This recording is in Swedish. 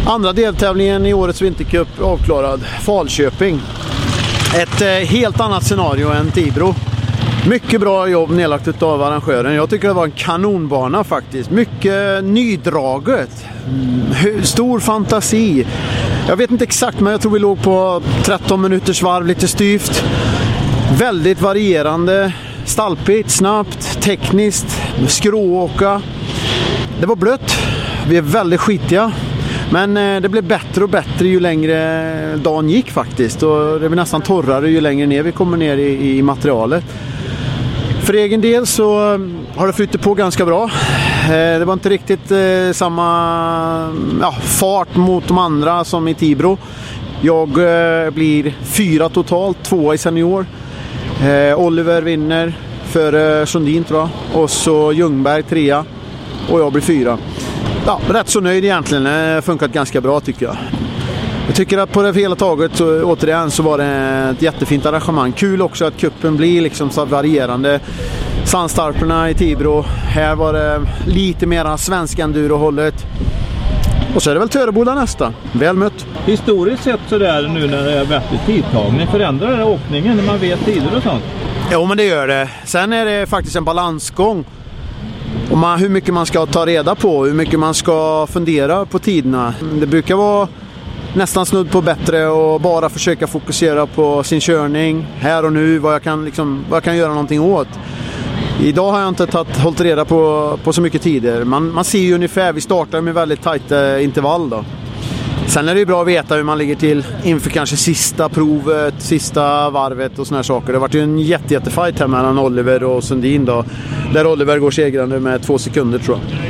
Andra deltävlingen i årets vintercup avklarad. Falköping. Ett helt annat scenario än Tibro. Mycket bra jobb nedlagt av arrangören. Jag tycker det var en kanonbana faktiskt. Mycket nydraget. Stor fantasi. Jag vet inte exakt, men jag tror vi låg på 13 minuters varv, lite styvt. Väldigt varierande. Stalpigt, snabbt, tekniskt, skrååka. Det var blött. Vi är väldigt skitiga. Men det blev bättre och bättre ju längre dagen gick faktiskt. Och det blir nästan torrare ju längre ner vi kommer ner i materialet. För egen del så har det flyttat på ganska bra. Det var inte riktigt samma fart mot de andra som i Tibro. Jag blir 4 totalt, 2 i senior. Oliver vinner för Sundin tror jag. Och så Ljungberg 3 och jag blir 4. Ja, rätt så nöjd egentligen. Det har funkat ganska bra tycker jag. Jag tycker att på det hela taget så, återigen så var det ett jättefint arrangemang. Kul också att kuppen blir liksom så varierande. Sandstarperna i Tibro. Här var det lite mer svensk enduro-hållet. Och så är det väl Töreboda nästa. Väl mött. Historiskt sett så där nu när det är bättre tidtagning. Förändrar det åkningen när man vet tider och sånt? Jo, men det gör det. Sen är det faktiskt en balansgång. Och hur mycket man ska ta reda på. Hur mycket man ska fundera på tiderna. Det brukar vara nästan snudd på bättre och bara försöka fokusera på sin körning här och nu, vad jag kan göra någonting åt. Idag har jag inte hållit reda på så mycket tider. Man ser ju ungefär, vi startar med väldigt tajta intervall då. Sen är det ju bra att veta hur man ligger till inför kanske sista provet, sista varvet och såna här saker. Det har varit ju en jättefight här mellan Oliver och Sundin då. Där Oliver går segrande med 2 sekunder tror jag.